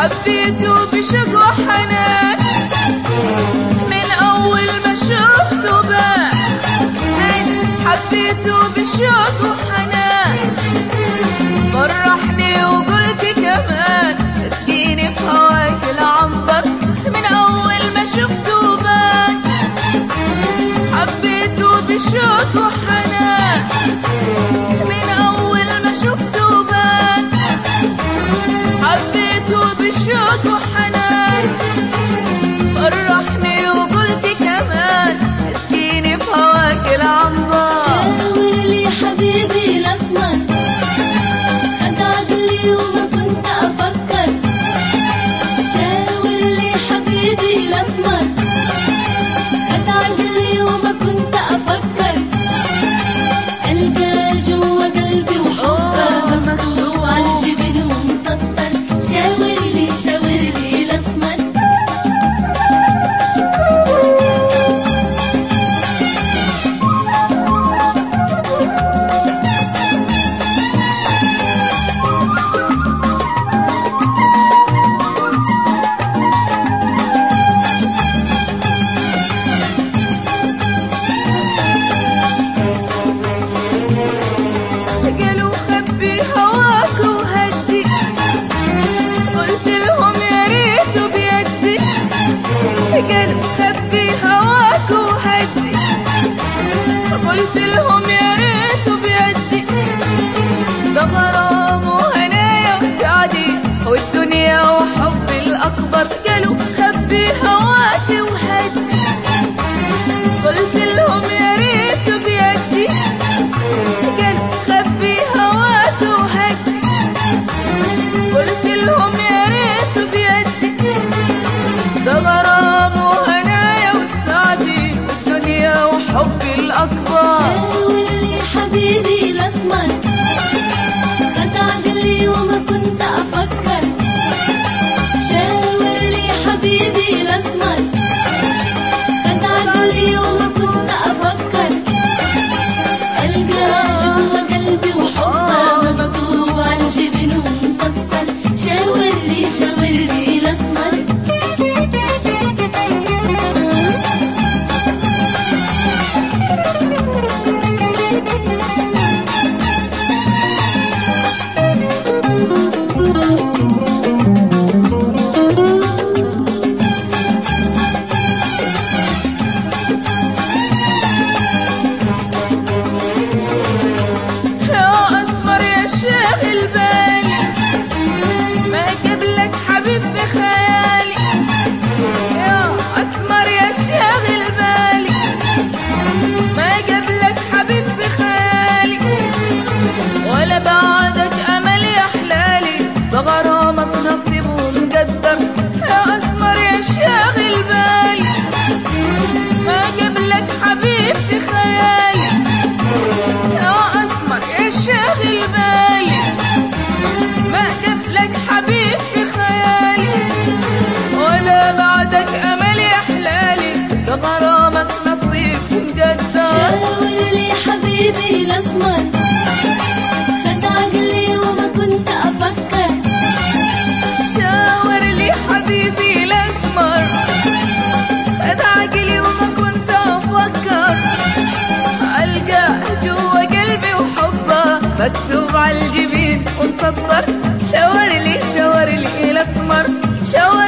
حبيته بشوق وحنان، من أول ما شفته بان. حبيته بشوق وحنان، فرحني وقلت كمان اسقيني في هواك العنبر، من أول ما شفته بان. حبيته بشوق وحنان، من أول ما شفته بان. حبيته بشوق وحنان، فرحني وقلت كمان اسقيني في هواك العنبر. شاور لي حبيبي الأسمر، خد عقلي وما كنت أفكر. شاور لي حبيبي الأسمر، خد عقلي وما كنت أفكر. ألقى جوا قلبي وحبه مكتوب على الجبين ومسطر. شاور لي الأسمر. قالوا خبي هواك وهدي، قلت لهم يا ريت بيدي. قالوا خبي هواك وهدي، قلت لهم يا ريت بيدي. ده غرام وهنايا وسعدي والدنيا وحبي الأكبر. قالوا خبي هواك وهدي، قلت لهم يا ريت بيدي. قالوا خبي هواك وهدي، قلت لهم يا ريت بيدي. ده غرام وهنايا وسعدي والدنيا وحبي الأكبر. شاور لي حبيبي الأسمر، خد عقلي وما كنت أفكر. شاور لي حبيبي الأسمر، خد عقلي وما كنت أفكر. ألقى جوا قلبي وحبه مكتوب على الجبين ومسطر. شاور لي الأسمر. يا أسمر يا شاغل بالي، ما قبلك حبيب في خيالي. يا أسمر يا شاغل بالي، ما قبلك حبيب في خيالي. ولا بعدك أمل يا حلالي، بغرامك نصيب ومقدر. يا أسمر يا شاغل بالي، ما قبلك حبيب في خيالي. يا أسمر يا شاغل بالي، ما قبلك حبيب في خيالي. ولا بعدك أمل يا حلالي، بغرامك نصيب ومقدر. شاور لي حبيبي الأسمر، خد عقلي وما كنت أفكر. شاور لي حبيبي الأسمر، خد عقلي وما كنت أفكر. ألقى جوا قلبي وحبه مكتوب على الجبين ومسطر. شاور لي الأسمر، شاور